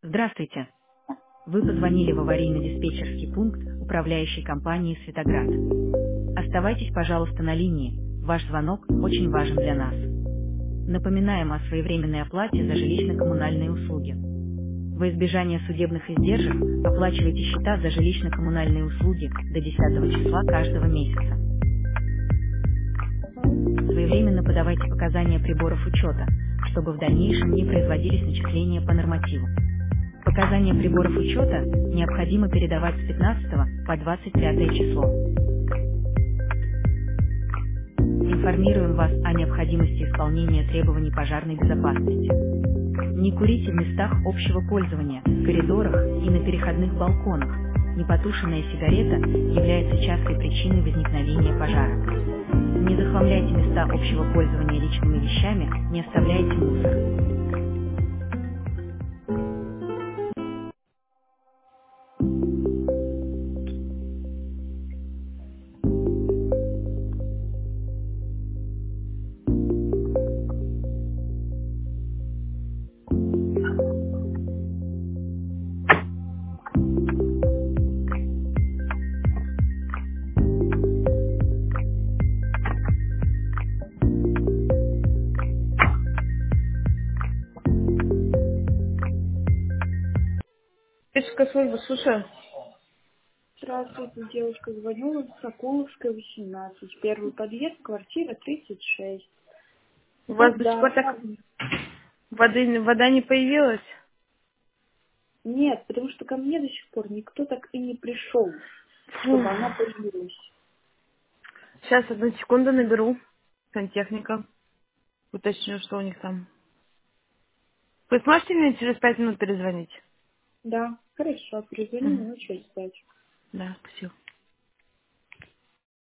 Здравствуйте. Вы позвонили в аварийно-диспетчерский пункт управляющей компании «Светоград». Оставайтесь, пожалуйста, на линии. Ваш звонок очень важен для нас. Напоминаем о своевременной оплате за жилищно-коммунальные услуги. Во избежание судебных издержек оплачивайте счета за жилищно-коммунальные услуги до 10 числа каждого месяца. Своевременно подавайте показания приборов учета, чтобы в дальнейшем не производились начисления по нормативу. Показания приборов учета необходимо передавать с 15 по 25 число. Информируем вас о необходимости исполнения требований пожарной безопасности. Не курите в местах общего пользования, в коридорах и на переходных балконах. Непотушенная сигарета является частой причиной возникновения пожара. Не захламляйте места общего пользования личными вещами, не оставляйте мусор. Диспетчерская служба, слушаю. Здравствуйте, девушка. Звоню с Соколовской, 18. Первый подъезд, квартира 36. У вас до сих Когда? пор так вода не появилась? Нет, потому что ко мне до сих пор никто так и не пришел, Фу. чтобы она появилась. Сейчас, одну секунду, наберу сантехника. Уточню, что у них там. Вы сможете мне через 5 минут перезвонить? Да, хорошо, перезвони Мгм. минут через 5. Да, спасибо.